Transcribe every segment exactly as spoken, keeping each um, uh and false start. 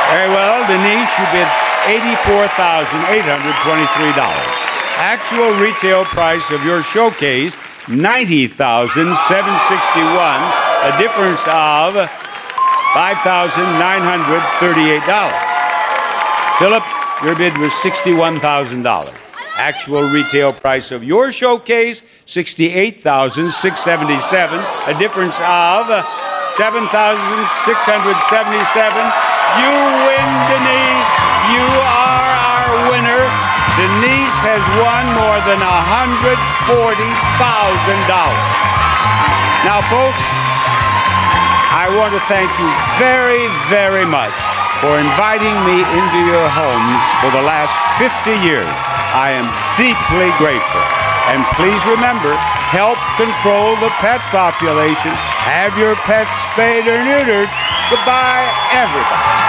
Very well, Denise, you bid eighty-four thousand eight hundred twenty-three dollars. Actual retail price of your showcase, ninety thousand seven hundred sixty-one dollars, a difference of five thousand nine hundred thirty-eight dollars. Philip, your bid was sixty-one thousand dollars. Actual retail price of your showcase, sixty-eight thousand six hundred seventy-seven dollars, a difference of seven thousand six hundred seventy-seven dollars. You win, Denise. You are our winner. Denise has won more than one hundred forty thousand dollars. Now, folks, I want to thank you very, very much for inviting me into your homes for the last fifty years. I am deeply grateful. And please remember, help control the pet population. Have your pets spayed or neutered. Goodbye, everybody.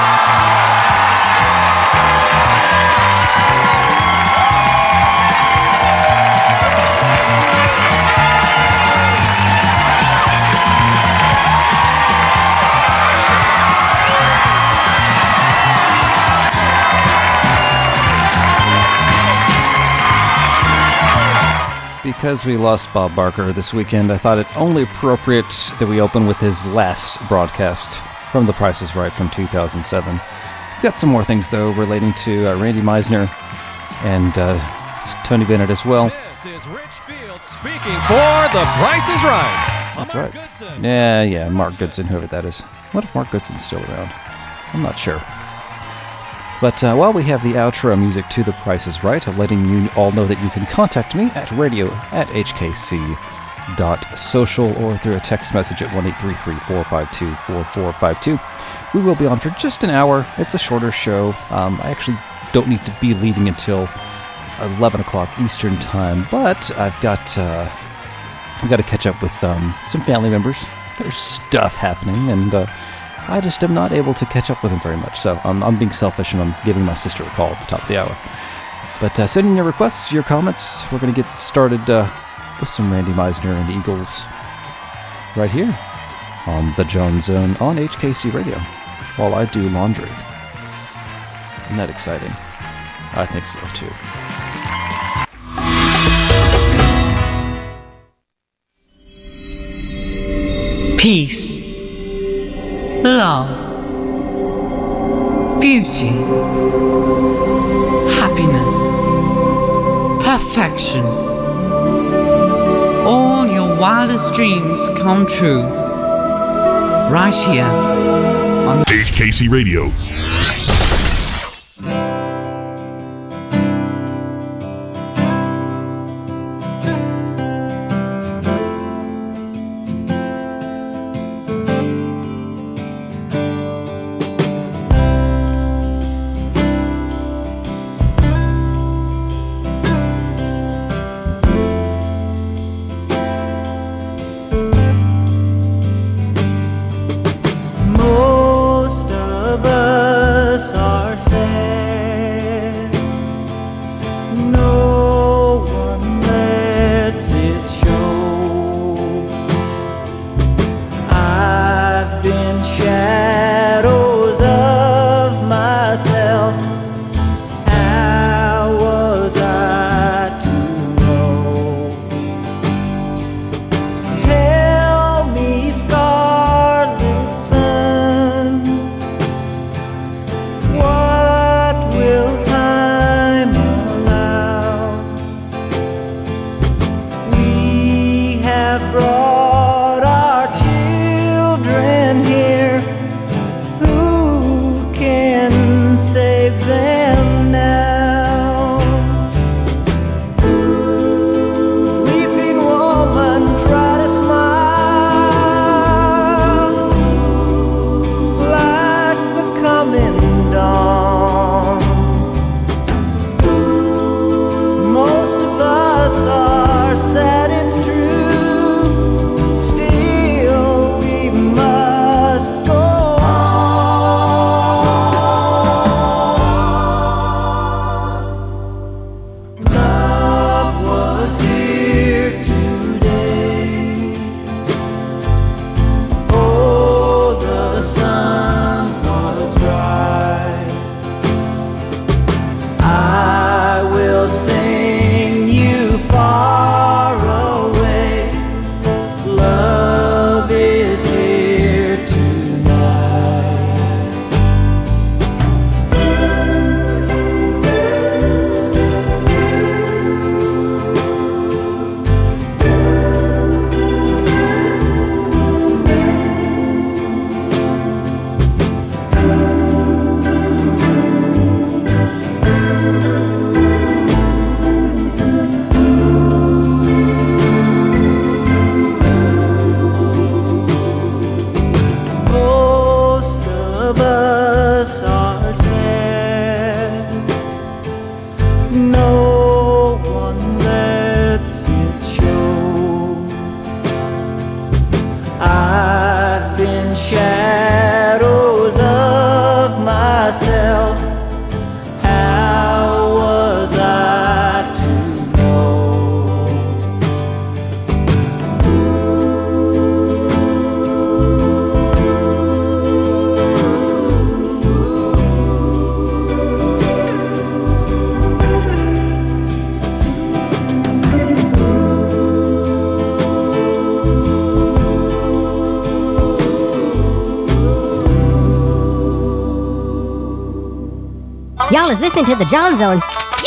Because we lost Bob Barker this weekend, I thought it only appropriate that we open with his last broadcast from The Price is Right from two thousand seven. We've got some more things, though, relating to uh, Randy Meisner and uh, Tony Bennett as well. This is Rich Field speaking for The Price is Right. That's right. Yeah, yeah, Mark Goodson, whoever that is. What if Mark Goodson's still around? I'm not sure. But uh, while we have the outro music to The Price is Right, I'm letting you all know that you can contact me at radio at h k c dot social or through a text message at one eight three three, four five two, four four five two. We will be on for just an hour. It's a shorter show. Um, I actually don't need to be leaving until eleven o'clock Eastern Time, but I've got, uh, I've got to catch up with um, some family members. There's stuff happening, and uh, I just am not able to catch up with him very much, so I'm, I'm being selfish and I'm giving my sister a call at the top of the hour. But uh, send in your requests, your comments. We're going to get started uh, with some Randy Meisner and the Eagles right here on the John Zone on H K C Radio while I do laundry. Isn't that exciting? I think so, too. Peace. Love, beauty, happiness, perfection. All your wildest dreams come true. Right here on H K C Radio. Most of us Y'all is listening to the John Zone.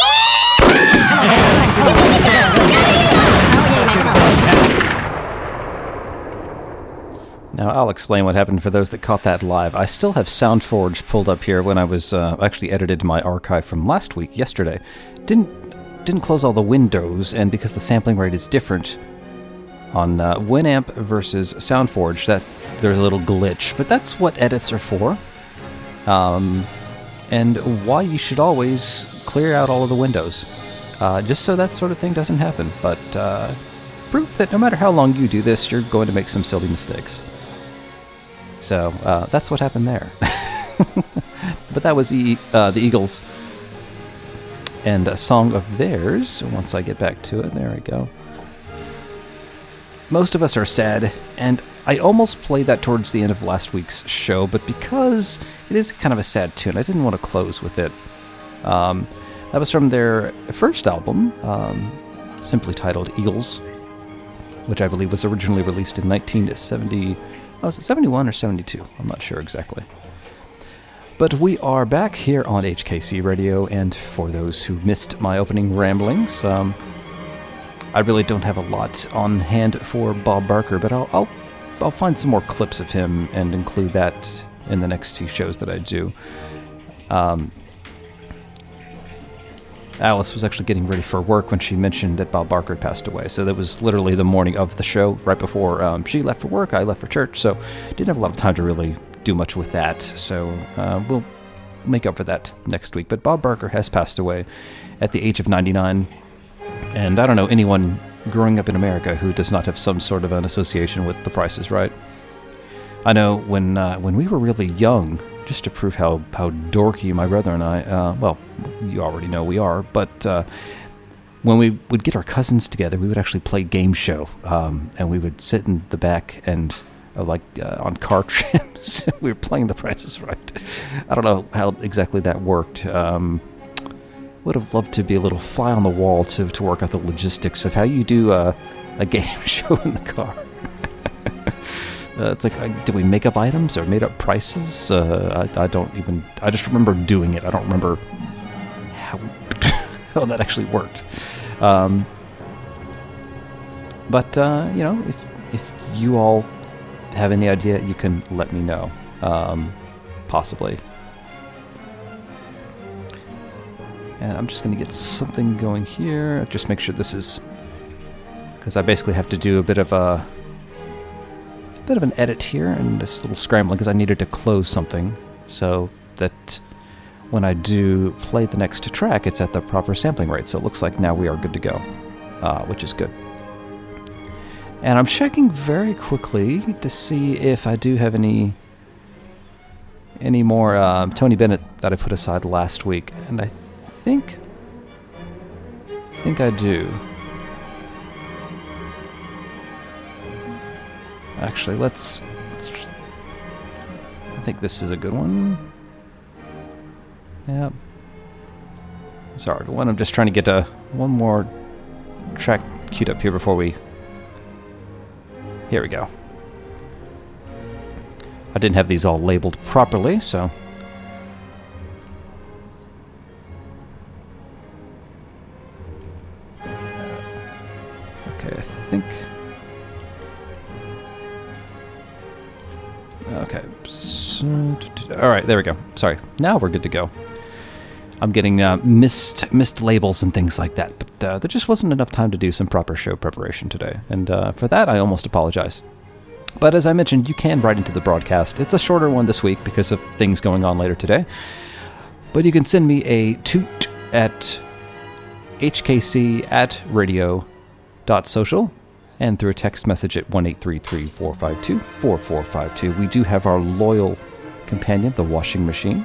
Now, I'll explain what happened for those that caught that live. I still have SoundForge pulled up here when I was uh, actually edited my archive from last week, yesterday. Didn't didn't close all the windows, and because the sampling rate is different on uh, Winamp versus SoundForge, that there's a little glitch. But that's what edits are for, um, and why you should always clear out all of the windows, uh, just so that sort of thing doesn't happen. But uh, proof that no matter how long you do this, you're going to make some silly mistakes. So uh, that's what happened there. But that was e- uh, the Eagles and a song of theirs. Once I get back to it, there we go. Most of Us Are Sad, and I almost played that towards the end of last week's show, but because it is kind of a sad tune, I didn't want to close with it. Um, that was from their first album, um, simply titled Eagles, which I believe was originally released in nineteen seventy. Oh, was it seventy-one or seventy-two? I'm not sure exactly. But we are back here on H K C Radio, and for those who missed my opening ramblings, um, I really don't have a lot on hand for Bob Barker, but I'll, I'll I'll find some more clips of him and include that in the next few shows that I do. Um, Alice was actually getting ready for work when she mentioned that Bob Barker had passed away. So that was literally the morning of the show, right before um, she left for work, I left for church. So didn't have a lot of time to really do much with that. So uh, we'll make up for that next week. But Bob Barker has passed away at the age of ninety-nine. And I don't know anyone growing up in America who does not have some sort of an association with The Price is Right. I know when uh, when we were really young, just to prove how, how dorky my brother and I, uh, well, you already know we are, but uh, when we would get our cousins together, we would actually play game show, um, and we would sit in the back and uh, like uh, on car trims, we were playing The Price is Right. I don't know how exactly that worked. Um, would have loved to be a little fly on the wall to, to work out the logistics of how you do uh, a game show in the car. Uh, it's like, uh, did we make up items or made up prices? Uh, I, I don't even, I just remember doing it. I don't remember how, how that actually worked. Um, but, uh, you know, if if you all have any idea, you can let me know, um, possibly. And I'm just going to get something going here. Just make sure this is, because I basically have to do a bit of a, bit of an edit here and this little scrambling because I needed to close something so that when I do play the next track, it's at the proper sampling rate. So it looks like now we are good to go, uh, which is good. And I'm checking very quickly to see if I do have any any more uh, Tony Bennett that I put aside last week, and I think I think I do. Actually, let's, let's tr- I think this is a good one. Yep. Sorry, one. I'm just trying to get a one more track queued up here before we. Here we go. I didn't have these all labeled properly, so. Okay, I think. Okay. So, all right, there we go. Sorry. Now we're good to go. I'm getting uh, missed missed labels and things like that, but uh, there just wasn't enough time to do some proper show preparation today, and uh, for that I almost apologize. But as I mentioned, you can write into the broadcast. It's a shorter one this week because of things going on later today, but you can send me a toot at h k c at radio dot social and through a text message at one eight three three, four five two, four four five two. We do have our loyal companion, the washing machine.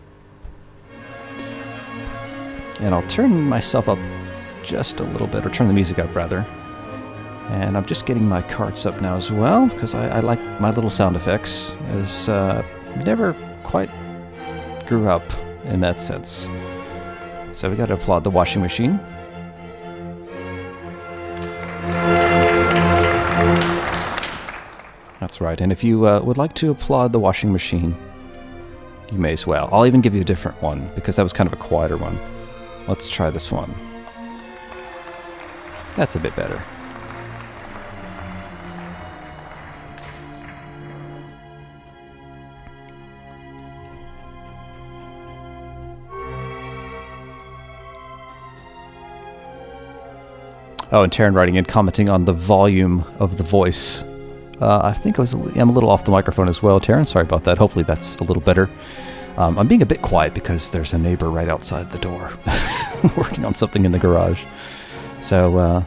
And I'll turn myself up just a little bit, or turn the music up, rather. And I'm just getting my carts up now as well, because I, I like my little sound effects, as uh, never quite grew up in that sense. So we got to applaud the washing machine. That's right, and if you uh, would like to applaud the washing machine, you may as well. I'll even give you a different one, because that was kind of a quieter one. Let's try this one. That's a bit better. Oh, and Taryn writing in, commenting on the volume of the voice. Uh, I think I was, I'm a little off the microphone as well, Taryn. Sorry about that. Hopefully that's a little better. Um, I'm being a bit quiet because there's a neighbor right outside the door working on something in the garage. So, uh,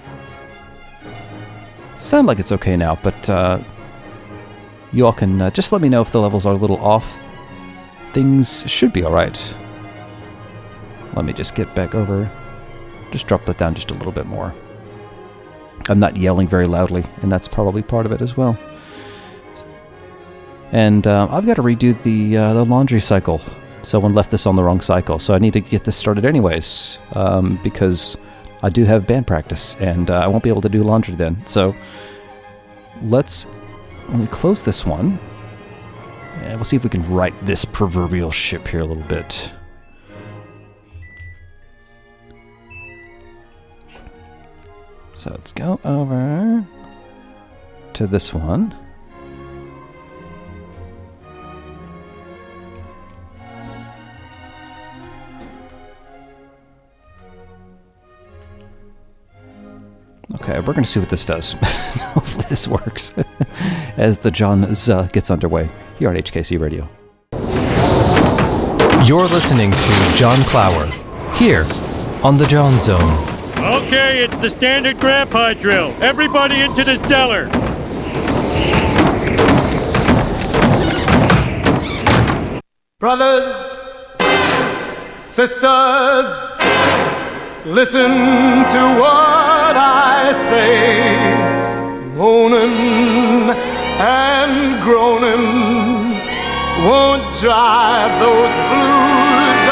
sound like it's okay now, but uh, you all can uh, just let me know if the levels are a little off. Things should be all right. Let me just get back over. Just drop that down just a little bit more. I'm not yelling very loudly, and that's probably part of it as well. And uh, I've got to redo the uh, the laundry cycle. Someone left this on the wrong cycle, so I need to get this started anyways, um, because I do have band practice, and uh, I won't be able to do laundry then. So let's let me close this one, and we'll see if we can right this proverbial ship here a little bit. So let's go over to this one. Okay, we're going to see what this does. Hopefully this works as the John Z gets underway here on H K C Radio. You're listening to John Clower here on the John Zone. Okay, it's the standard grandpa drill. Everybody into the cellar. Brothers, sisters, listen to what I say. Moaning and groaning won't drive those blues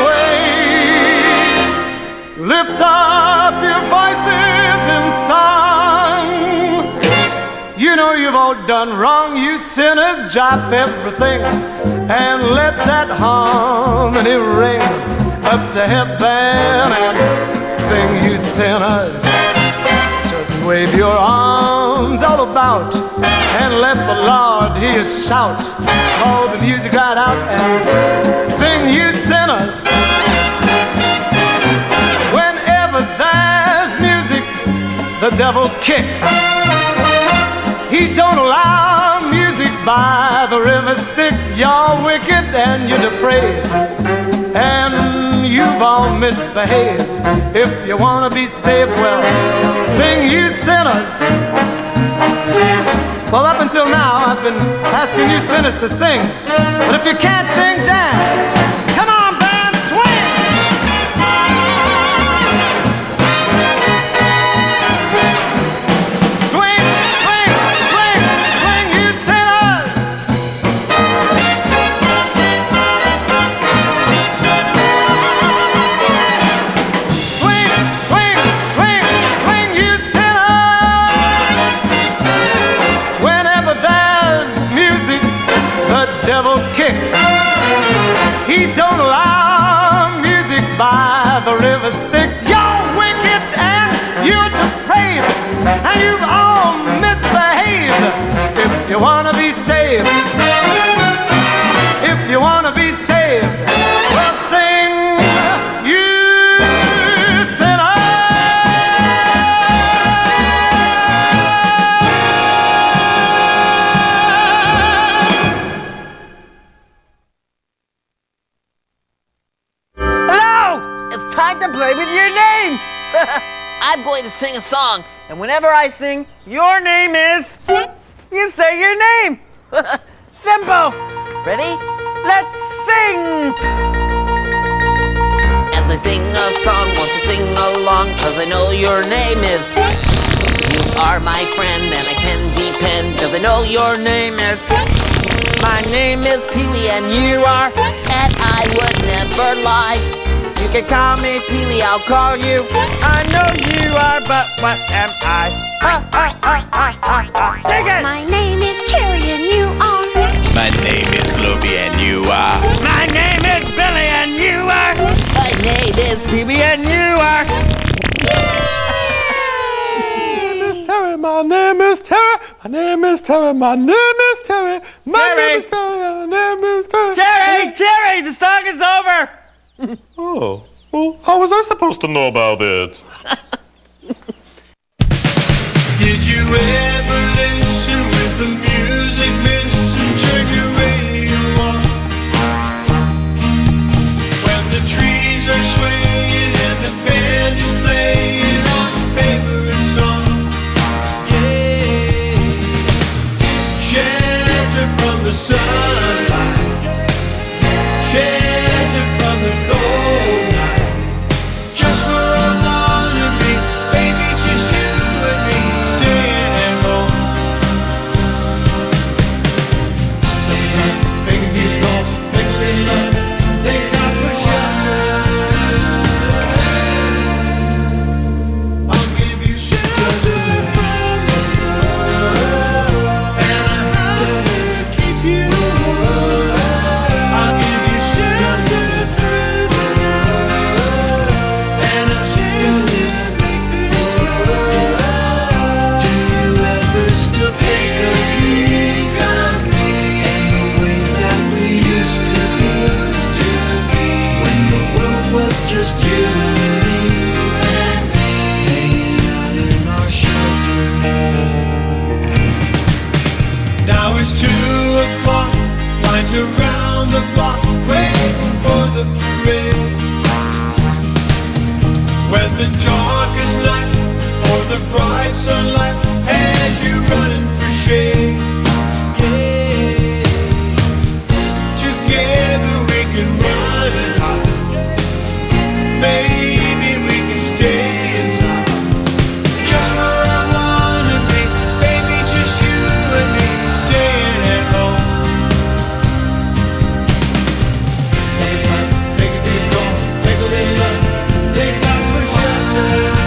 away. Lift up your voices in song. You know you've all done wrong, you sinners. Drop everything and let that harmony ring up to heaven and sing, you sinners. Just wave your arms all about and let the Lord hear you shout. Call the music right out and sing, you sinners. There's music, the devil kicks. He don't allow music by the river Styx. You're wicked and you're depraved, and you've all misbehaved. If you want to be saved, well, sing, you sinners. Well, up until now, I've been asking you sinners to sing, but if you can't sing, dance. Come on, band, swing! He don't allow music by the river Styx. You're wicked and you're depraved, and you've all misbehaved. If you want to be saved, if you want to be saved, well, sing, you sinners. Play with your name. I'm going to sing a song, and whenever I sing, your name is, you say your name. Simple. Ready? Let's sing. As I sing a song, won't you sing along? Cause I know your name is, you are my friend, and I can depend, cause I know your name is, my name is Pee-wee, and you are, and I would never lie. You can call me Pee-wee, I'll call you. I know you are, but what am I? Ah, ah, ah, ah, ah, ah. Take it! My name is Cherry and you are. My name is Globey and you are. My is P B and you are... My name is Terry. My name is Terry. My name is Terry. My Terry. name is Terry. My name is Terry. Terry, Terry, the song is over. Oh, well, how was I supposed to know about it? Did you ever listen with the music? Listen, check your radio on. When the trees are swaying and the band is playing our favorite song. Yeah. Shelter from the sunlight. Shelter from the cold night. Just for a lullaby, baby, just you and me, staying at home. Sometimes make a deep call, make a little love, take out for shelter. I'll give you shelter from the sun, and a house to keep you warm. I'll give you shelter through the night, and a chance to make this world. Do you ever still think of me, of me, and the way that we used to be, used to be, when the world was just you and me, and me, hanging out in our shelter. Now it's two o'clock, lines around the block, waiting for the parade. When the darkest night or the bright sunlight has you running for shade. Yeah. Together we can run and hide. Maybe we can stay inside. Just for a lullaby, baby, just you and me, staying at home. Take a time, take a deep call, take a little love, take out for shelter.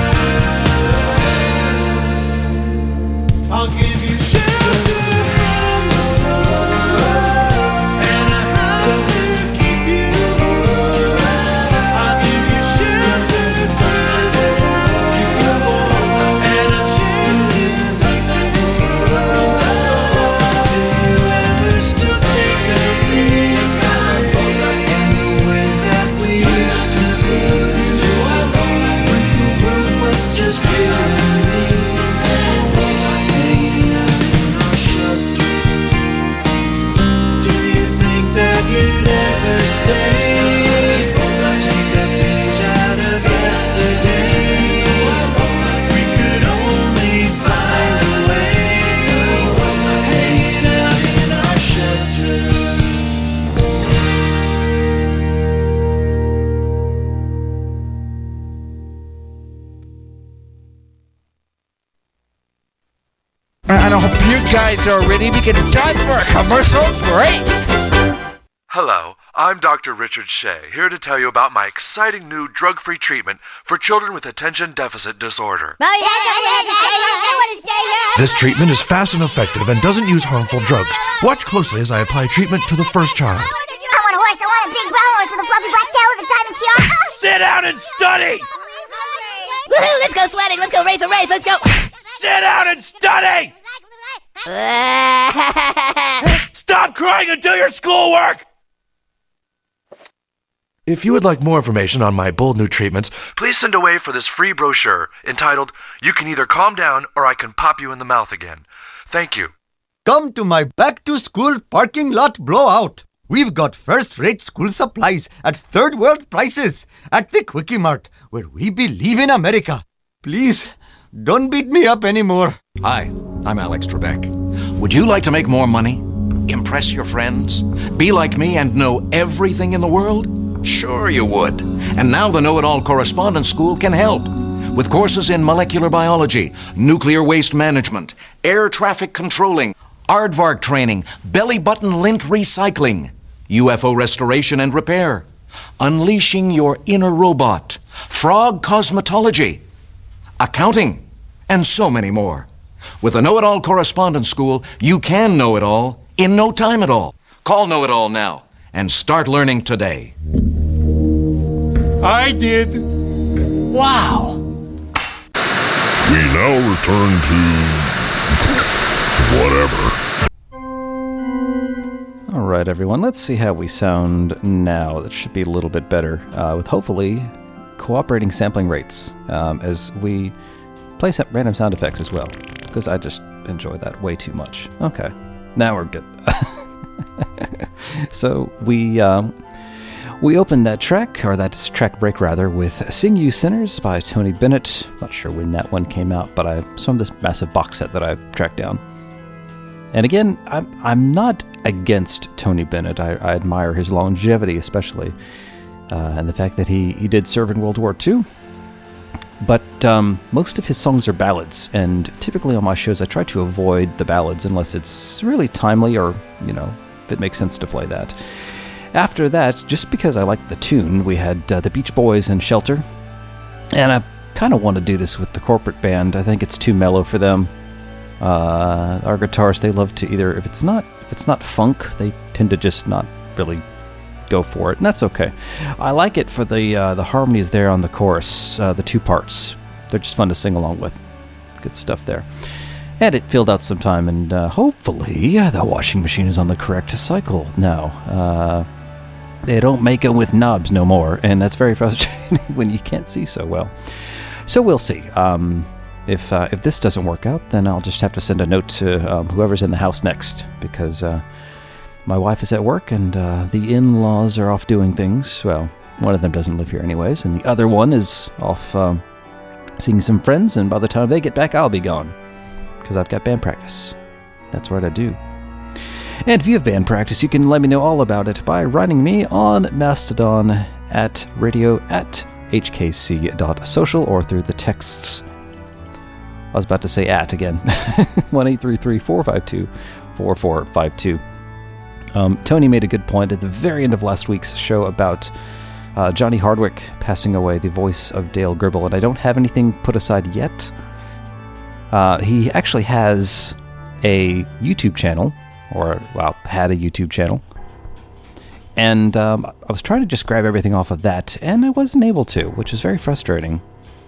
I'll give you shelter from the storm, and a house to keep you warm. I'll give you shelter inside the keep you warm, and a chance to take this world. Do you ever still think of me, and the way that we used to be, when the world was just you and me, hanging out in our shelter? Do you think that you'd ever stay? Take a page out of yesterday. We could only find a way, hanging out in our shelter. And I hope you guys are ready to get done for a commercial break. Hello, I'm Doctor Richard Shea, here to tell you about my exciting new drug-free treatment for children with attention deficit disorder. This treatment is fast and effective and doesn't use harmful drugs. Watch closely as I apply treatment to the first child. I want a horse. I want a big brown horse with a fluffy black tail with a diamond tiara. Sit down and study! Woohoo! Let's go sledding. Let's go race a race. Let's go. Sit down and study! Stop crying and do your schoolwork! If you would like more information on my bold new treatments, please send away for this free brochure entitled, You Can Either Calm Down or I Can Pop You in the Mouth Again. Thank you. Come to my back-to-school parking lot blowout. We've got first-rate school supplies at third-world prices at the Quickie Mart, where we believe in America. Please, don't beat me up anymore. Hi, I'm Alex Trebek. Would you like to make more money? Impress your friends? Be like me and know everything in the world? Sure you would. And now the Know-It-All Correspondence School can help. With courses in molecular biology, nuclear waste management, air traffic controlling, aardvark training, belly button lint recycling, U F O restoration and repair, unleashing your inner robot, frog cosmetology, accounting, and so many more. With the Know-It-All Correspondence School, you can know it all in no time at all. Call Know-It-All now and start learning today. I did. Wow. We now return to whatever. All right, everyone, let's see how we sound now. That should be a little bit better, uh, with hopefully cooperating sampling rates um, as we play some random sound effects as well, because I just enjoy that way too much. Okay, now we're good. So we um, we opened that track, or that track break rather, with Sing You Sinners by Tony Bennett. Not sure when that one came out, but I it's from this massive box set that I tracked down. And again, I'm, I'm not against Tony Bennett. I, I admire his longevity, especially, uh, and the fact that he, he did serve in World War Two. But um, most of his songs are ballads, and typically on my shows I try to avoid the ballads unless it's really timely or, you know, if it makes sense to play that. After that, just because I liked the tune, we had uh, the Beach Boys and Shelter, and I kind of want to do this with the corporate band. I think it's too mellow for them. Uh, our guitarists, they love to either, if it's not if it's not funk, they tend to just not really go for it, and that's okay. I like it for the uh, the harmonies there on the chorus, uh, the two parts. They're just fun to sing along with. Good stuff there. And it filled out some time, and uh, hopefully the washing machine is on the correct cycle now. Uh, they don't make them with knobs no more, and that's very frustrating when you can't see so well. So we'll see. Um... If uh, if this doesn't work out, then I'll just have to send a note to um, whoever's in the house next, because uh, my wife is at work and uh, the in-laws are off doing things. Well, one of them doesn't live here anyways, and the other one is off um, seeing some friends, and by the time they get back, I'll be gone, because I've got band practice. That's what I do. And if you have band practice, you can let me know all about it by writing me on Mastodon at radio at h k c dot social or through the texts. I was about to say at again. one eight three three, four five two, four four five two. Um, Tony made a good point at the very end of last week's show about uh, Johnny Hardwick passing away, the voice of Dale Gribble, and I don't have anything put aside yet. Uh, he actually has a YouTube channel, or, well, had a YouTube channel. And um, I was trying to just grab everything off of that, and I wasn't able to, which is very frustrating.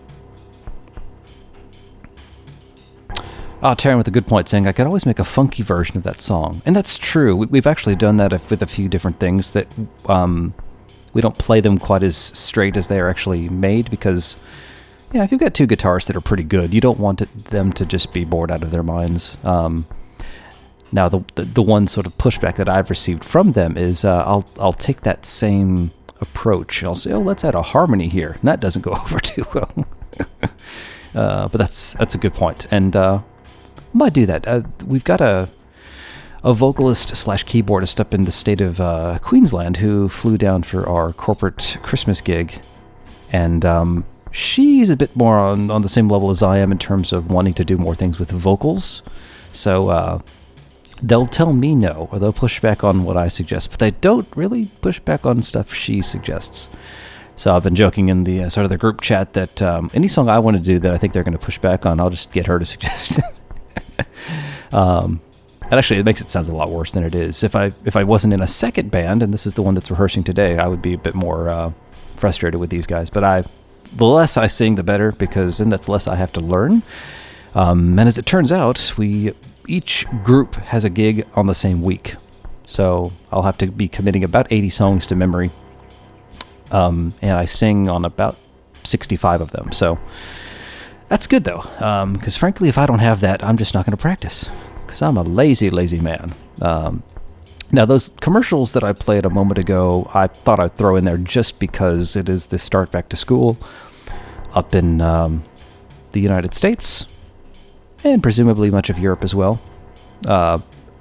Oh, Taryn with a good point, saying I could always make a funky version of that song. And that's true. We've actually done that with a few different things that um, we don't play them quite as straight as they are actually made, because, yeah, if you've got two guitarists that are pretty good, you don't want it, them to just be bored out of their minds. Um, now, the, the the one sort of pushback that I've received from them is uh, I'll I'll take that same approach. I'll say, oh, let's add a harmony here. And that doesn't go over too well. uh, but that's that's a good point. And uh, I might do that. Uh, we've got a a vocalist slash keyboardist up in the state of uh, Queensland who flew down for our corporate Christmas gig, and um, she's a bit more on, on the same level as I am in terms of wanting to do more things with vocals. So uh, they'll tell me no, or they'll push back on what I suggest, but they don't really push back on stuff she suggests. So I've been joking in the uh, sort of the group chat that um, any song I want to do that I think they're going to push back on, I'll just get her to suggest it. um, and actually, it makes it sound a lot worse than it is. If I if I wasn't in a second band, and this is the one that's rehearsing today, I would be a bit more uh, frustrated with these guys. But I, the less I sing, the better, because then that's less I have to learn. Um, and as it turns out, we each group has a gig on the same week, so I'll have to be committing about eighty songs to memory. Um, and I sing on about sixty-five of them, so that's good though. Because um, frankly, if I don't have that, I'm just not going to practice. Because I'm a lazy, lazy man. Um, now, those commercials that I played a moment ago, I thought I'd throw in there just because it is the start back to school up in um, the United States, and presumably much of Europe as well. Uh,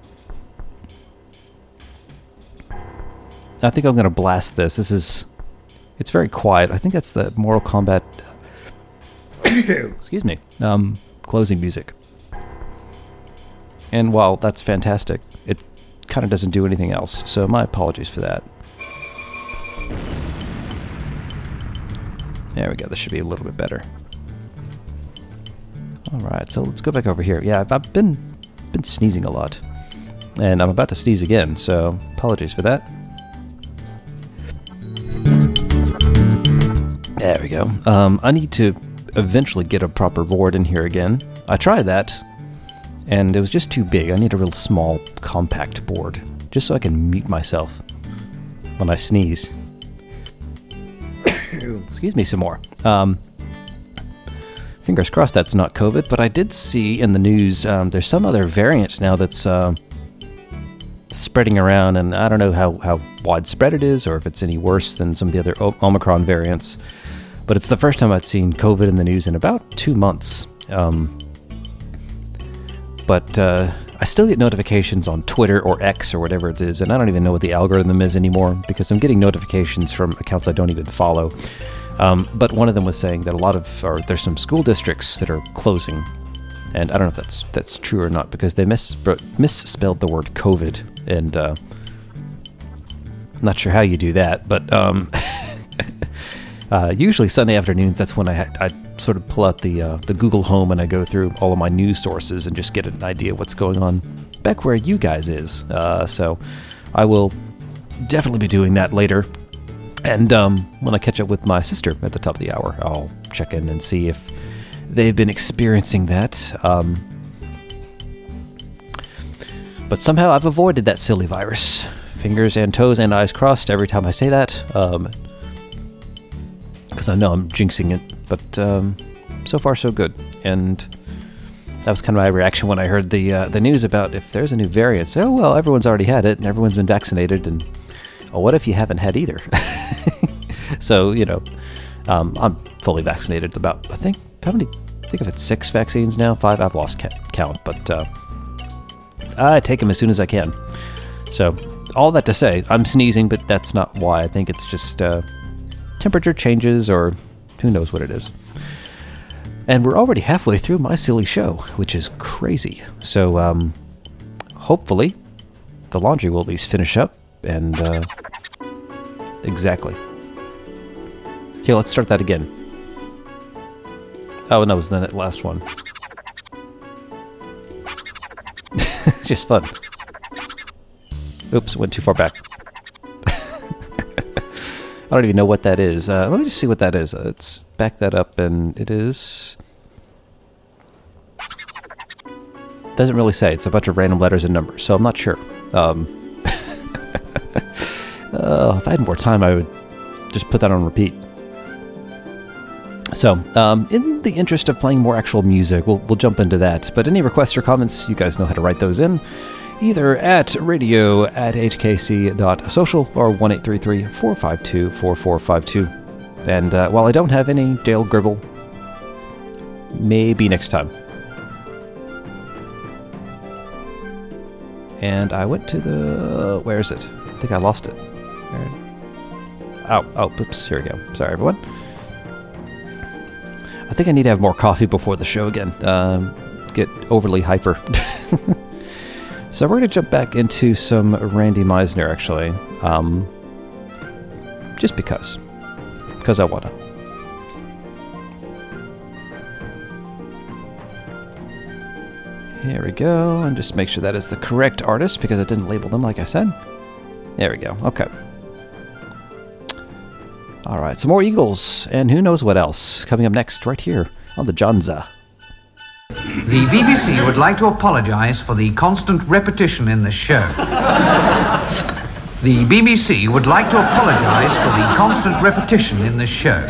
I think I'm going to blast this. This is, it's very quiet. I think that's the Mortal Kombat, excuse me, um, closing music. And while that's fantastic, it kind of doesn't do anything else, so my apologies for that. There we go, this should be a little bit better. Alright, so let's go back over here. Yeah, I've, I've been been sneezing a lot, and I'm about to sneeze again, so apologies for that. There we go. Um, I need to eventually get a proper board in here again. I tried that, and it was just too big. I need a real small, compact board, just so I can mute myself when I sneeze. Excuse me some more. Um, fingers crossed that's not COVID, but I did see in the news um, there's some other variant now that's uh, spreading around, and I don't know how, how widespread it is or if it's any worse than some of the other o- Omicron variants, but it's the first time I've seen COVID in the news in about two months. Um, but uh, I still get notifications on Twitter or X or whatever it is, and I don't even know what the algorithm is anymore because I'm getting notifications from accounts I don't even follow. Um, but one of them was saying that a lot of, or there's some school districts that are closing, and I don't know if that's that's true or not because they mis- misspelled the word COVID, and uh, I'm not sure how you do that, but um, uh, usually Sunday afternoons, that's when I, ha- I sort of pull out the uh, the Google Home and I go through all of my news sources and just get an idea what's going on back where you guys is. Uh, so I will definitely be doing that later. And um, when I catch up with my sister at the top of the hour, I'll check in and see if they've been experiencing that. Um, but somehow I've avoided that silly virus. Fingers and toes and eyes crossed every time I say that. Um, because I know I'm jinxing it. But um, so far, so good. And that was kind of my reaction when I heard the uh, the news about if there's a new variant. So, oh, well, everyone's already had it and everyone's been vaccinated. And well, what if you haven't had either? So, you know, um, I'm fully vaccinated. About, I think, how many? I think I've had six vaccines now. Five, I've lost ca- count. But uh, I take them as soon as I can. So, all that to say, I'm sneezing, but that's not why. I think it's just uh, temperature changes or who knows what it is. And we're already halfway through my silly show, which is crazy. So, um, hopefully, the laundry will at least finish up. And, uh, exactly. Okay, let's start that again. Oh, no, it was the last one. It's just fun. Oops, went too far back. I don't even know what that is. Uh, let me just see what that is. Uh, let's back that up, and it is... Doesn't really say. It's a bunch of random letters and numbers, so I'm not sure. Um... Uh, if I had more time, I would just put that on repeat. So, um, in the interest of playing more actual music, we'll, we'll jump into that. But any requests or comments, you guys know how to write those in. Either at radio at h k c dot social or one eight three three, four five two, four four five two. And uh, while I don't have any Dale Gribble, maybe next time. And I went to the... Where is it? I think I lost it. Oh, oh, oops, here we go. Sorry, everyone. I think I need to have more coffee before the show again. Um, get overly hyper. So we're going to jump back into some Randy Meisner, actually. Um, just because. Because I want to. Here we go. And just make sure that is the correct artist because I didn't label them like I said. There we go. Okay. All right. Some more Eagles and who knows what else coming up next right here on the Jonza. The B B C would like to apologise for the constant repetition in the show. The B B C would like to apologise for the constant repetition in the show.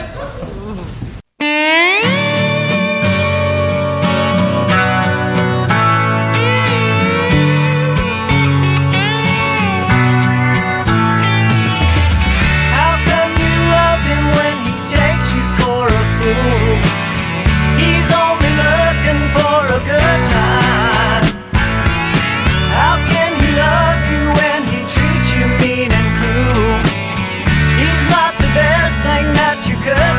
Could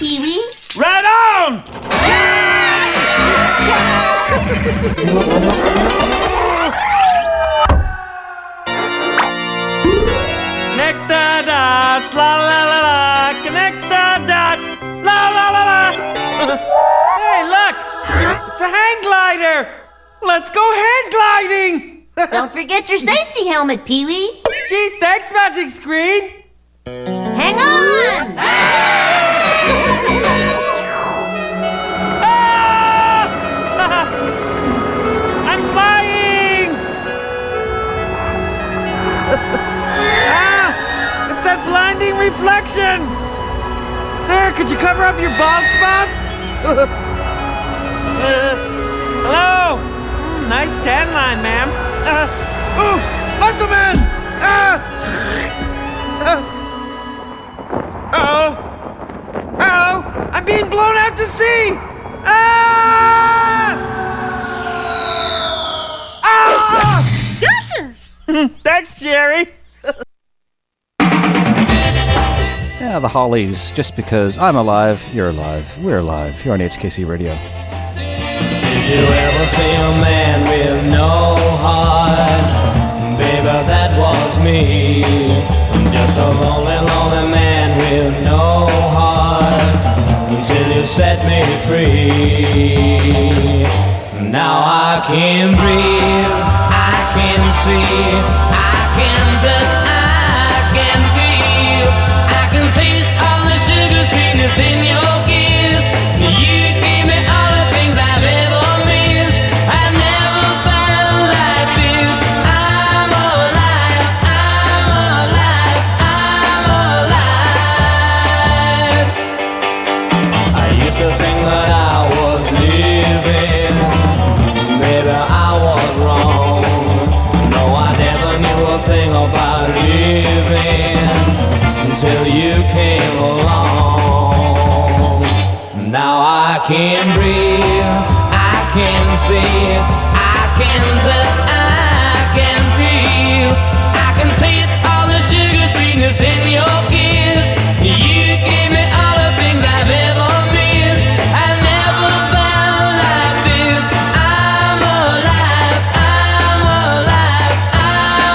Pee-wee. Right on! Connect the dots, la la la la. Connect the dots, la la la la. Hey, look! It's a hang glider! Let's go hang gliding! Don't forget your safety helmet, Pee-wee. Gee, thanks, Magic Screen. Hang on! I'm flying! Ah! It's that blinding reflection! Sir, could you cover up your bald spot? uh, hello? Mm, nice tan line, ma'am. Uh, ooh! Muscle Man! Ah! Uh, uh-oh! Uh-oh! I'm being blown out to sea! Ah! Ah! Gotcha! Thanks, Jerry! Yeah, the Hollies. Just because I'm alive, you're alive. We're alive. Here on H K C Radio. Did you ever see a man with no heart? Baby, that was me. Just a lonely, lonely man with no heart. Until you set me free. Now I can breathe, I can see, I can touch, I can feel, I can taste all the sugar sweetness in your kiss. You gave me all the things I've ever missed. I've never found like this. I'm alive, I'm alive, I'm alive. I used to think that I was living. Baby, I was wrong. No, I never knew a thing about living until you came along. Now I can breathe, I can see, I can touch, I can feel, I can taste all the sugar sweetness in your kiss. You gave me all the things I've ever missed. I've never found like this. I'm alive, I'm alive, I'm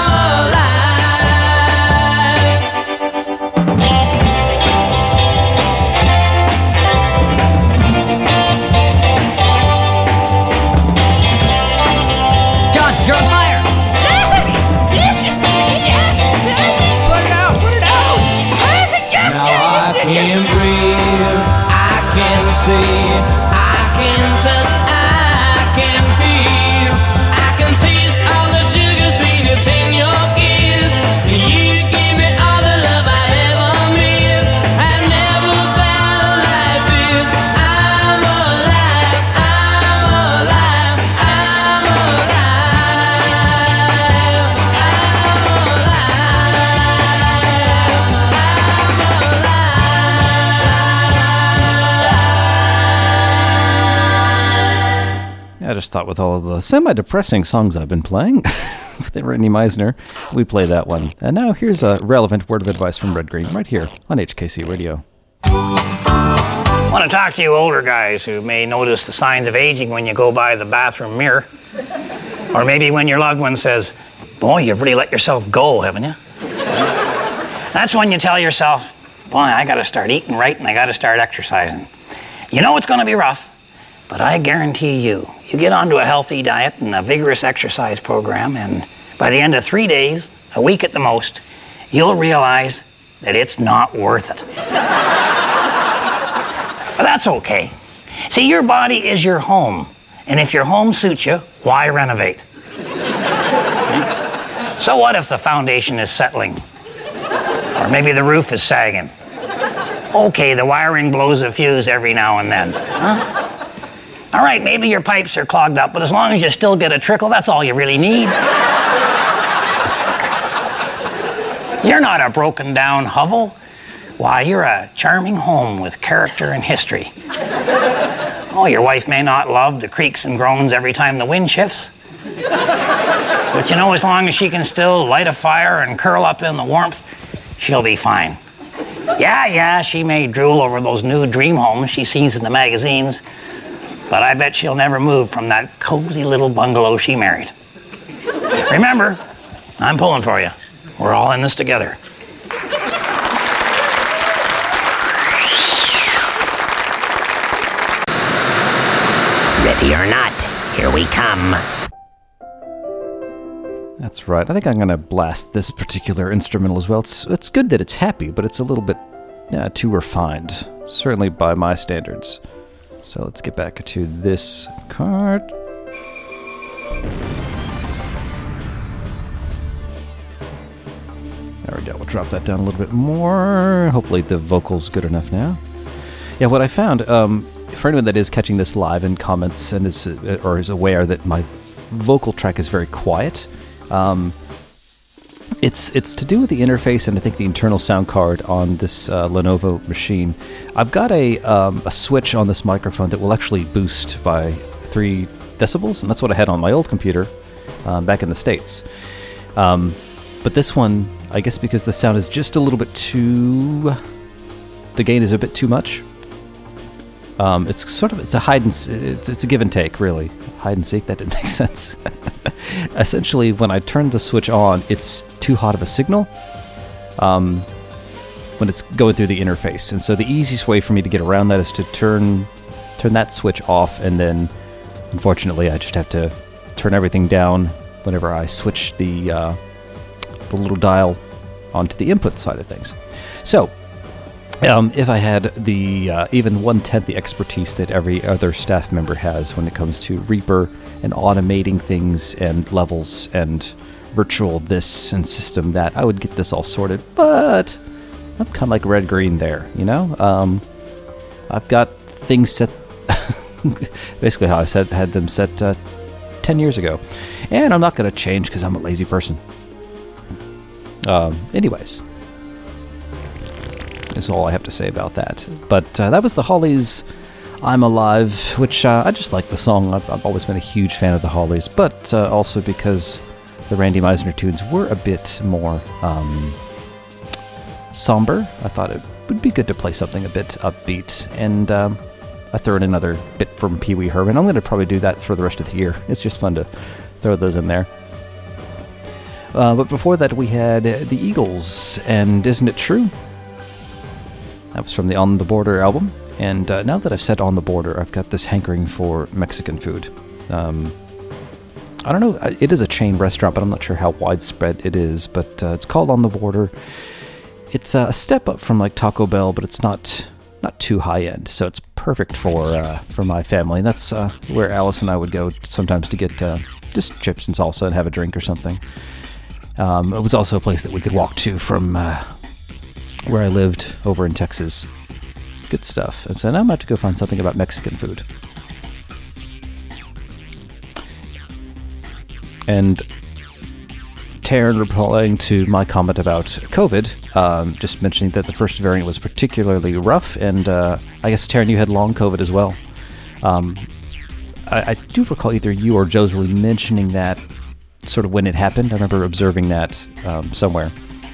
alive. John, you're on fire! Put it out, put it out! Now I can breathe, I can see, I can touch, I can feel, I can taste all the sugar sweetness in your kiss. You give me all the love I ever missed. I've never found like this. I'm alive, I'm alive, I'm I just thought with all of the semi-depressing songs I've been playing with Randy Meisner, we play that one. And now here's a relevant word of advice from Red Green right here on H K C Radio. I want to talk to you older guys who may notice the signs of aging when you go by the bathroom mirror. Or maybe when your loved one says, boy, you've really let yourself go, haven't you? That's when you tell yourself, boy, I got to start eating right and I got to start exercising. You know it's going to be rough, but I guarantee you, you get onto a healthy diet and a vigorous exercise program, and by the end of three days, a week at the most, you'll realize that it's not worth it. But that's okay. See, your body is your home, and if your home suits you, why renovate? So what if the foundation is settling? Or maybe the roof is sagging? Okay, the wiring blows a fuse every now and then. Huh? All right, maybe your pipes are clogged up, but as long as you still get a trickle, that's all you really need. You're not a broken down hovel. Why, you're a charming home with character and history. Oh, your wife may not love the creaks and groans every time the wind shifts. But you know, as long as she can still light a fire and curl up in the warmth, she'll be fine. Yeah, yeah, she may drool over those new dream homes she sees in the magazines, but I bet she'll never move from that cozy little bungalow she married. Remember, I'm pulling for you. We're all in this together. Ready or not, here we come. That's right. I think I'm going to blast this particular instrumental as well. It's it's good that it's happy, but it's a little bit yeah, too refined, certainly by my standards. So let's get back to this card. There we go. We'll drop that down a little bit more. Hopefully the vocal's good enough now. Yeah, what I found, um, for anyone that is catching this live in comments and is uh, or is aware that my vocal track is very quiet, um, it's it's to do with the interface and I think the internal sound card on this uh, Lenovo machine. I've got a um, a switch on this microphone that will actually boost by three decibels, and that's what I had on my old computer um, back in the States. Um, but this one, I guess because the sound is just a little bit too, the gain is a bit too much. Um, it's sort of, it's a hide and, it's, it's a give and take, really. Hide and seek, that didn't make sense. Essentially, when I turn the switch on, it's too hot of a signal um, when it's going through the interface. And so the easiest way for me to get around that is to turn turn that switch off, and then, unfortunately, I just have to turn everything down whenever I switch the, uh, the little dial onto the input side of things. So, Um, if I had the uh, even one-tenth the expertise that every other staff member has when it comes to Reaper and automating things and levels and virtual this and system that, I would get this all sorted. But I'm kind of like red-green there, you know? Um, I've got things set, basically how I said had them set uh, ten years ago. And I'm not going to change because I'm a lazy person. Um, anyways. Is all I have to say about that. But uh, that was the Hollies' I'm Alive, which uh, I just like the song. I've, I've always been a huge fan of the Hollies, but uh, also because the Randy Meisner tunes were a bit more um, somber, I thought it would be good to play something a bit upbeat. And um, I threw in another bit from Pee Wee Herman. I'm going to probably do that for the rest of the year. It's just fun to throw those in there. Uh, but before that, we had the Eagles, and Isn't It True? That was from the On the Border album, and uh, now that I've said On the Border, I've got this hankering for Mexican food. Um, I don't know, it is a chain restaurant, but I'm not sure how widespread it is, but uh, it's called On the Border. It's a step up from like Taco Bell, but it's not not too high-end, so it's perfect for uh, for my family, and that's uh, where Alice and I would go sometimes to get uh, just chips and salsa and have a drink or something. Um, it was also a place that we could walk to from... Uh, where I lived over in Texas. Good stuff. And so now I'm about to go find something about Mexican food. And Taryn replying to my comment about COVID, um, just mentioning that the first variant was particularly rough, and uh, I guess, Taryn, you had long COVID as well. Um, I, I do recall either you or Josie mentioning that sort of when it happened. I remember observing that um, somewhere.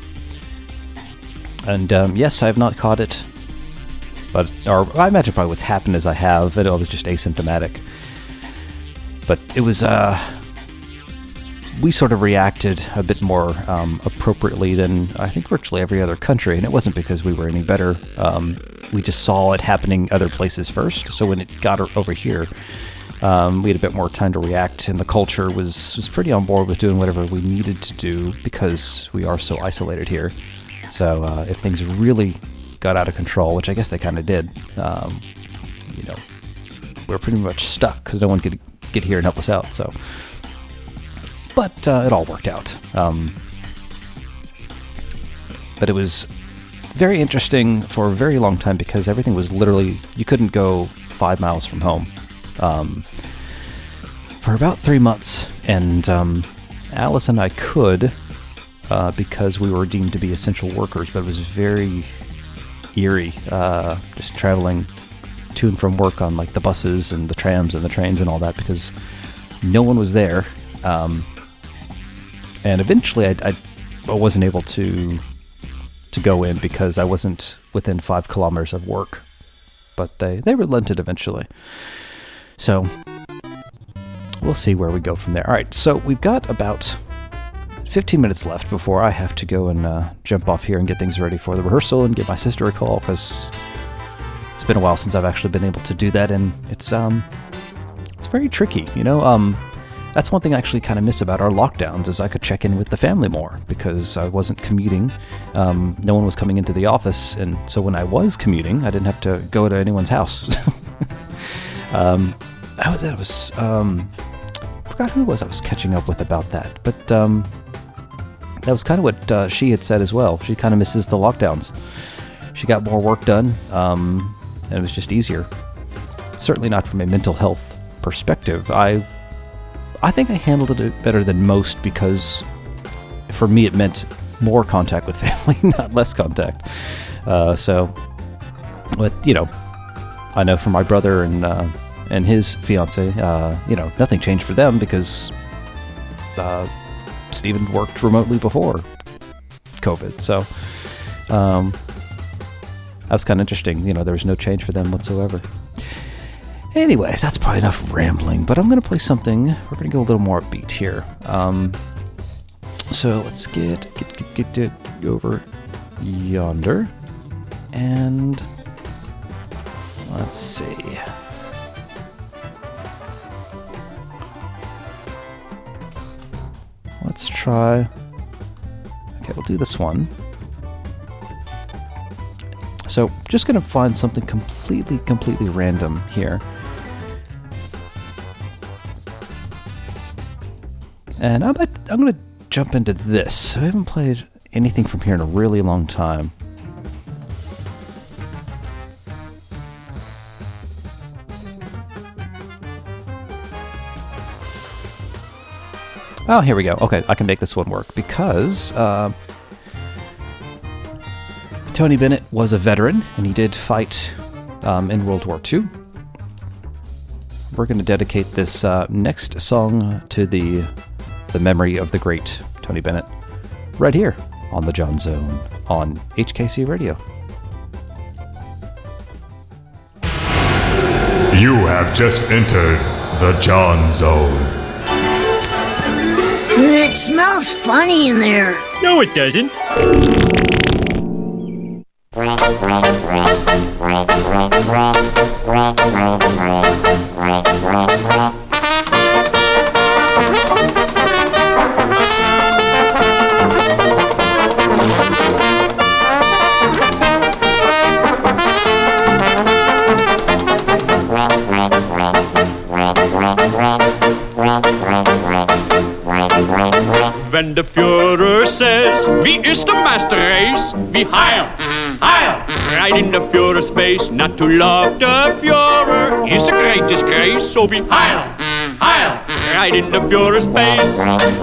And um, yes, I have not caught it, but or I imagine probably what's happened is I have, and it was just asymptomatic. But it was, uh, we sort of reacted a bit more um, appropriately than I think virtually every other country, and it wasn't because we were any better. Um, we just saw it happening other places first, so when it got over here, um, we had a bit more time to react, and the culture was, was pretty on board with doing whatever we needed to do because we are so isolated here. So uh, if things really got out of control, which I guess they kind of did, um, you know, we were pretty much stuck because no one could get here and help us out. So, but uh, it all worked out. Um, but it was very interesting for a very long time because everything was literally, you couldn't go five miles from home um, for about three months. And um, Alice and I could... Uh, because we were deemed to be essential workers, but it was very eerie, uh, just traveling to and from work on like the buses and the trams and the trains and all that because no one was there. Um, and eventually I, I, I wasn't able to to go in because I wasn't within five kilometers of work. But they, they relented eventually. So we'll see where we go from there. All right, so we've got about fifteen minutes left before I have to go and uh, jump off here and get things ready for the rehearsal and give my sister a call, because it's been a while since I've actually been able to do that, and it's um it's very tricky, you know. Um, that's one thing I actually kind of miss about our lockdowns, is I could check in with the family more because I wasn't commuting. Um, no one was coming into the office, and so when I was commuting, I didn't have to go to anyone's house. um, I was, I was um, I forgot who it was I was catching up with about that, but um, that was kind of what uh, she had said as well. She kind of misses the lockdowns. She got more work done, um, and it was just easier. Certainly not from a mental health perspective. I I think I handled it better than most because for me it meant more contact with family, not less contact. Uh, so, but, you know, I know for my brother and uh, and his fiance, uh, you know, nothing changed for them because uh, Stephen worked remotely before COVID. So, um, that was kind of interesting. You know, there was no change for them whatsoever. Anyways, that's probably enough rambling, but I'm going to play something. We're going to go a little more upbeat here. Um, so let's get, get, get, get it over yonder. And let's see. Let's try. Okay, we'll do this one. So, just going to find something completely, completely random here. And I'm, I'm going to jump into this. I haven't played anything from here in a really long time. Oh, here we go. Okay, I can make this one work because um, Tony Bennett was a veteran, and he did fight um, in World War Two. We're going to dedicate this uh, next song to the the memory of the great Tony Bennett, right here on the John Zone on H K C Radio. You have just entered the John Zone. It smells funny in there. No, it doesn't. When the Führer says, wie ist der Master Race? Wie Heil, Heil! Right in the Führer's face, not to love the Führer is a great disgrace. So be Heil, Heil! Right in the Führer's face.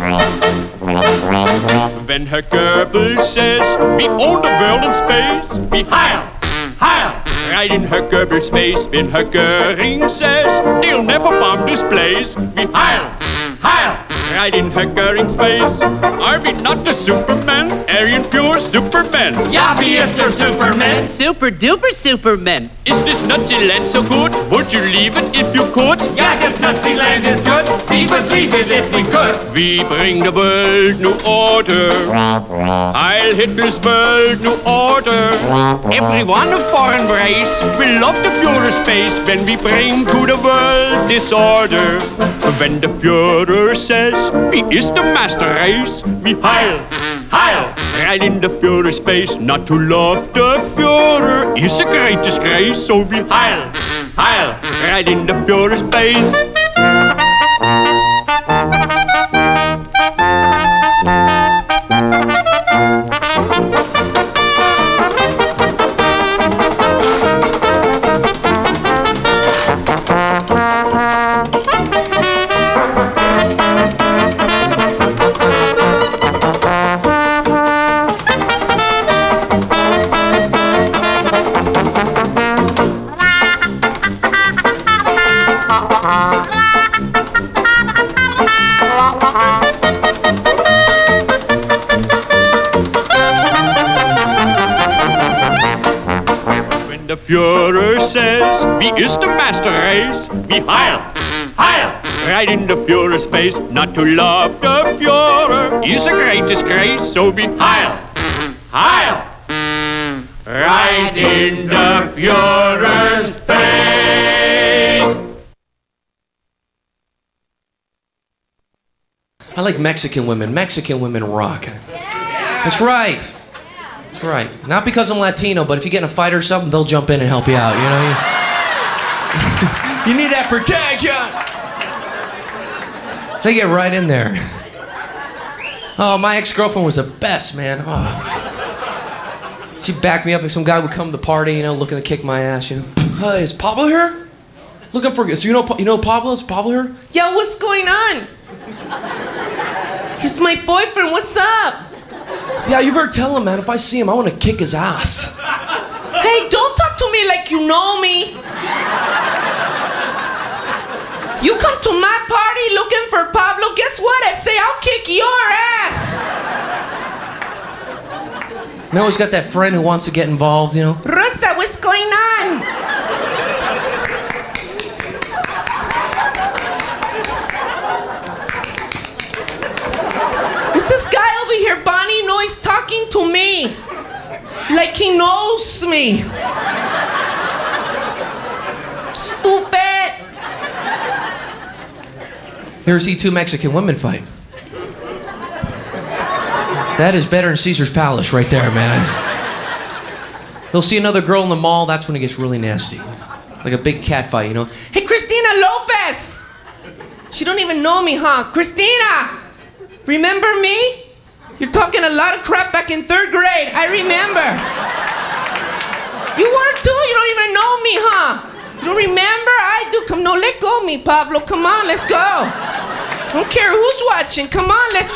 When Herr Goebbels says, we own the world in space, be Heil, Heil! Right in Herr Goebbels' face. When Herr Göring says, they'll never bomb this place, be Heil, Heil! Right in Herr Göring's face. Are we not the Superman? Aryan pure Superman. Ja, wie ist der Superman? Super duper Superman. Is this Nazi land so good? Would you leave it if you could? Ja, this Nazi land is good. We would leave it if we could. We bring the world new order. Heil Hitler's world new order. Everyone of foreign race will love the Führer's face when we bring to the world disorder. When the Führer says, wie ist der Master Race? Wie Heil, Heil! Right in the Führer's face. Not to love the Führer is a great disgrace. So be Heil, Heil! Right in the Führer's face. Führer says, wie ist the master race? Wie Heil, Heil, right in the Führer's face. Not to love the Führer is a great disgrace, so be Heil, Heil, right in the Führer's face. I like Mexican women. Mexican women rock. That's right. That's right. Not because I'm Latino, but if you get in a fight or something, they'll jump in and help you out, you know? You, you need that protection. They get right in there. Oh, my ex-girlfriend was the best, man. Oh. She'd back me up if some guy would come to the party, you know, looking to kick my ass, you know. Uh, is Pablo here? Looking for... So you know, you know Pablo? Is Pablo here? Yo, what's going on? He's my boyfriend, what's up? Yeah, you better tell him, man. If I see him, I want to kick his ass. Hey, don't talk to me like you know me. You come to my party looking for Pablo, guess what? I say I'll kick your ass. I always got that friend who wants to get involved, you know? Rosa, what's going on? Is this guy over here, Bonnie Noise, talking to me? Like he knows me. Stupid. You ever see two Mexican women fight? That is better than Caesar's Palace right there, man. They'll see another girl in the mall, that's when it gets really nasty. Like a big cat fight, you know? Hey, Christina Lopez! She don't even know me, huh? Christina! Remember me? You're talking a lot of crap back in third grade. I remember. You were too? You don't even know me, huh? You don't remember? I do. Come, no, let go of me, Pablo. Come on, let's go. Don't care who's watching. Come on, let...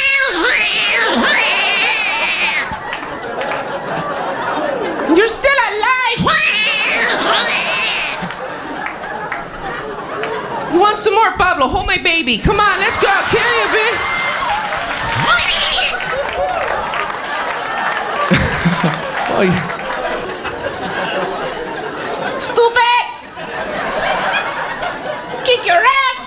You're still alive. You want some more, Pablo? Hold my baby. Come on, let's go. Carry it, baby. Oh, yeah. Stupid! Kick your ass!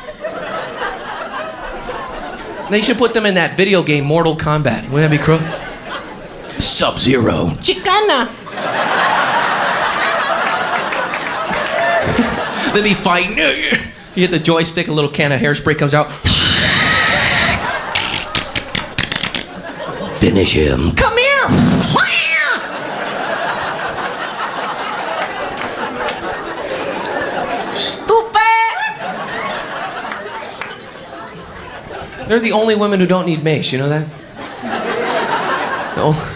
They should put them in that video game, Mortal Kombat. Wouldn't that be cool? Sub-Zero. Chicana. Then they fight. You hit the joystick, a little can of hairspray comes out. Finish him. Come here! They're the only women who don't need mace, you know that? No.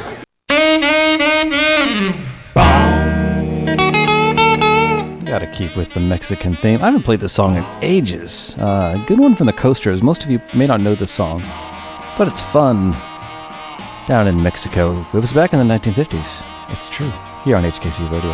Gotta keep with the Mexican theme. I haven't played this song in ages. Uh, good one from the Coasters. Most of you may not know this song, but it's fun. Down in Mexico. It was back in the nineteen fifties. It's true. Here on H K C Radio.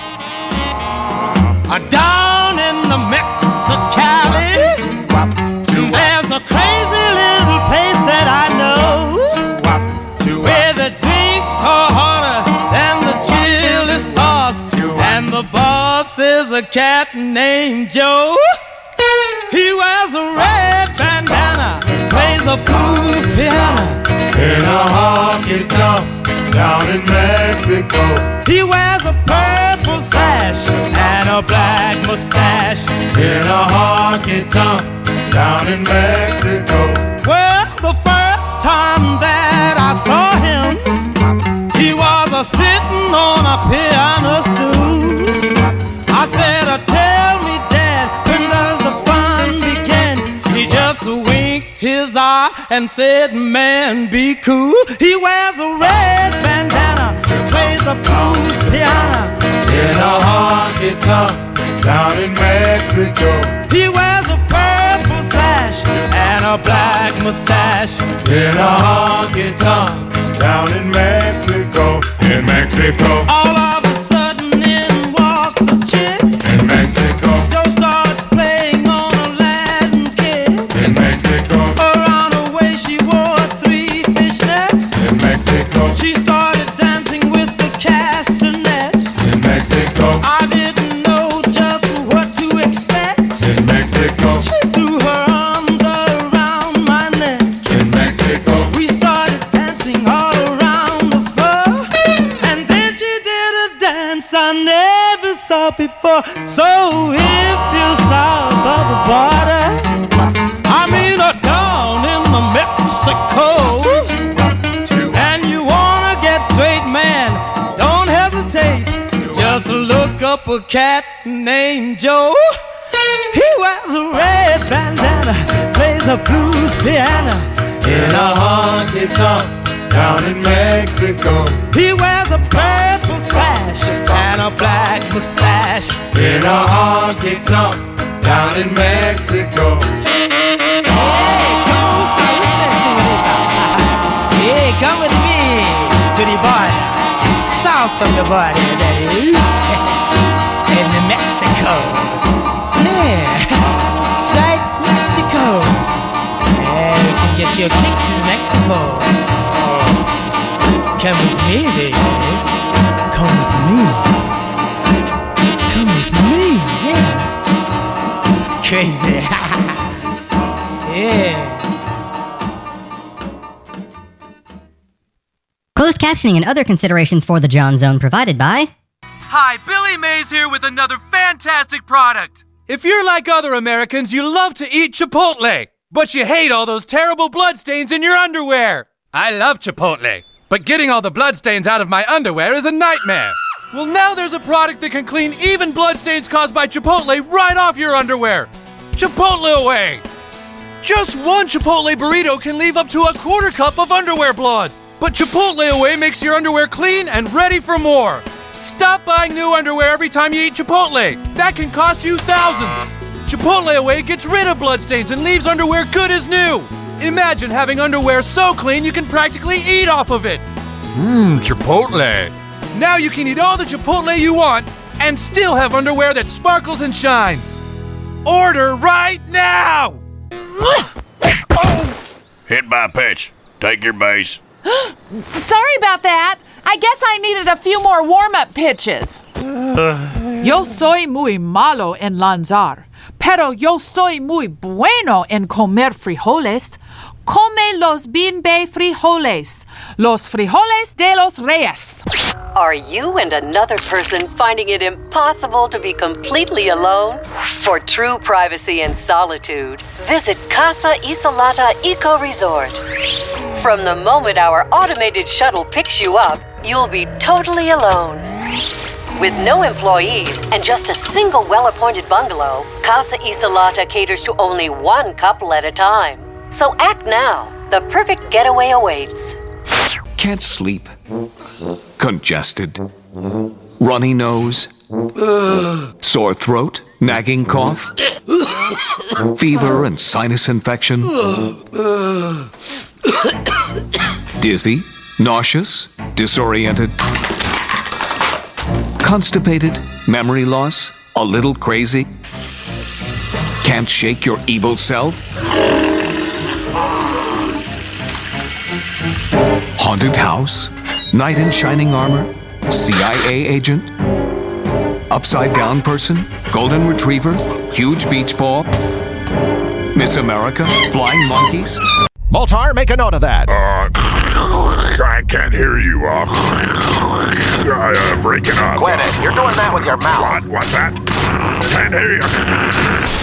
Down in the Mexicali, there's a crazy little place that I know, where the drinks are harder than the chili sauce, and the boss is a cat named Joe. He wears a red bandana, plays a blues piano in a honky-tonk down in Mexico. He wears a purple sash and a black mustache in a honky-tonk down in Mexico. Well, the first time that I saw him, he was a sitting on a piano stool. I said, uh, tell me, Dad, when does the fun begin? He just winked his eye and said, man, be cool. He wears a red bandana, plays the blues piano in a honky-tonk down in Mexico. He wears a purple sash and a black mustache in a honky-tonk down in Mexico. In Mexico. All of a sudden in walks a chick. In Mexico. Joe starts playing on a Latin kid. In Mexico. Around her waist she wore three fishnets. In Mexico. She started dancing with the castanets. In Mexico. saw before. So if you're south of the border, I mean uh, down in the Mexico, and you wanna get straight, man, don't hesitate. Just look up a cat named Joe. He wears a red bandana, plays a blues piano In a honky-tonk down in Mexico. He wears a purple sash and a black mustache In a honky-tonk down in Mexico. Hey, come with me to the border, south of the border, that is, in New Mexico. Yeah, that's right, Mexico. Yeah, you can get your kicks in Mexico. Come with me, baby. Come with me. Come with me, yeah. Crazy. Yeah. Closed captioning and other considerations for the John Zone provided by... Hi, Billy Mays here with another fantastic product. If you're like other Americans, you love to eat Chipotle, but you hate all those terrible bloodstains in your underwear. I love Chipotle, but getting all the bloodstains out of my underwear is a nightmare. Well, now there's a product that can clean even bloodstains caused by Chipotle right off your underwear. Chipotle Away. Just one Chipotle burrito can leave up to a quarter cup of underwear blood. But Chipotle Away makes your underwear clean and ready for more. Stop buying new underwear every time you eat Chipotle. That can cost you thousands. Chipotle Away gets rid of bloodstains and leaves underwear good as new. Imagine having underwear so clean you can practically eat off of it. Mmm, Chipotle. Now you can eat all the Chipotle you want and still have underwear that sparkles and shines. Order right now! Hit by pitch. Take your base. Sorry about that. I guess I needed a few more warm-up pitches. Yo soy muy malo en lanzar, pero yo soy muy bueno en comer frijoles. Come los bimbe frijoles, los frijoles de los reyes. Are you and another person finding it impossible to be completely alone? For true privacy and solitude, visit Casa Isolata Eco Resort. From the moment our automated shuttle picks you up, you'll be totally alone. With no employees and just a single well-appointed bungalow, Casa Isolata caters to only one couple at a time. So act now. The perfect getaway awaits. Can't sleep. Congested. Runny nose. Sore throat. Nagging cough. Fever and sinus infection. Dizzy. Nauseous. Disoriented. Constipated. Memory loss. A little crazy. Can't shake your evil self. Haunted house, knight in shining armor, C I A agent, upside down person, golden retriever, huge beach ball, Miss America, flying monkeys. Moltar, make a note of that. Uh, I can't hear you. Uh, uh breaking up. Quit it. You're doing that with your mouth. What? What's that? Can't hear you.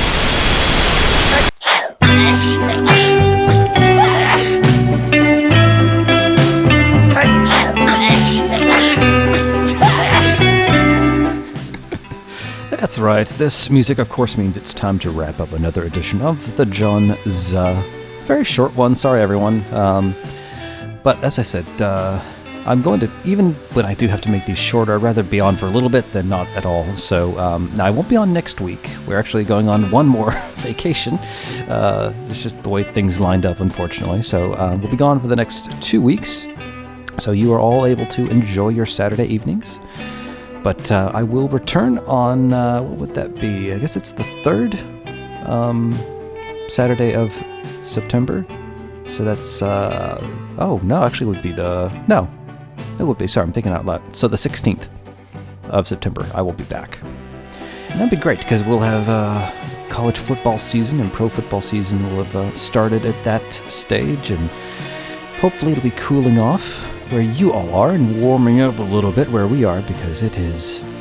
That's right. This music, of course, means it's time to wrap up another edition of the John Z. Very short one. Sorry, everyone. Um, but as I said, uh, I'm going to, even when I do have to make these shorter, I'd rather be on for a little bit than not at all. So um, now I won't be on next week. We're actually going on one more vacation. Uh, it's just the way things lined up, unfortunately. So uh, we'll be gone for the next two weeks. So you are all able to enjoy your Saturday evenings. But uh, I will return on, uh, what would that be? I guess it's the third um, Saturday of September. So that's, uh, oh, no, actually it would be the, no, it would be, sorry, I'm thinking out loud. So the sixteenth of September, I will be back. And that'd be great, because we'll have uh, college football season and pro football season will have uh, started at that stage. And hopefully it'll be cooling off where you all are and warming up a little bit where we are, because it is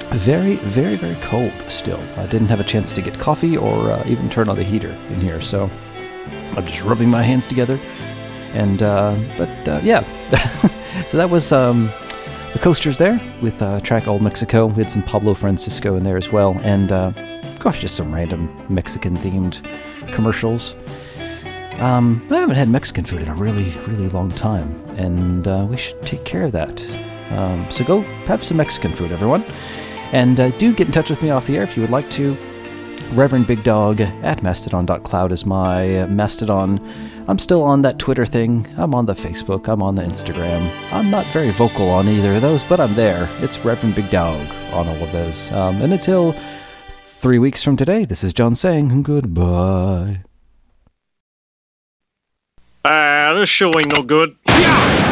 very, very, very cold still. I didn't have a chance to get coffee or uh, even turn on the heater in here, so I'm just rubbing my hands together. And, uh, but, uh, yeah. So that was um, the Coasters there with uh, track Old Mexico. We had some Pablo Francisco in there as well. And, uh, gosh, just some random Mexican-themed commercials. Um, I haven't had Mexican food in a really, really long time, and uh, we should take care of that. Um, so go have some Mexican food, everyone. And uh, do get in touch with me off the air if you would like to. Reverend Big Dog at mastodon dot cloud is my uh, Mastodon. I'm still on that Twitter thing. I'm on the Facebook. I'm on the Instagram. I'm not very vocal on either of those, but I'm there. It's Reverend Big Dog on all of those. Um, and until three weeks from today, this is John saying goodbye. Ah, this show ain't no good.